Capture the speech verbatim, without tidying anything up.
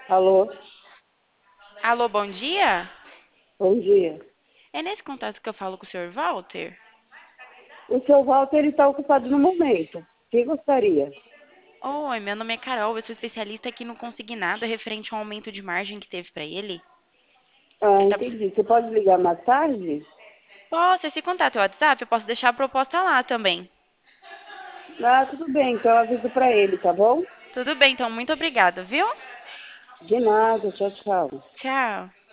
Alô, Alô, bom dia? bom dia. É nesse contato que eu falo com o senhor Walter? O seu Walter está ocupado no momento. Quem gostaria? Oi, meu nome é Carol, eu sou especialista aqui no Consignado referente ao aumento de margem que teve para ele. Ah, Ele tá... entendi. Você pode ligar mais tarde? Posso, esse contato é o WhatsApp? Eu posso deixar a proposta lá também. Ah, tudo bem. Então eu aviso para ele, tá bom? Tudo bem, então muito obrigada, viu? De nada. Tchau, tchau. Tchau.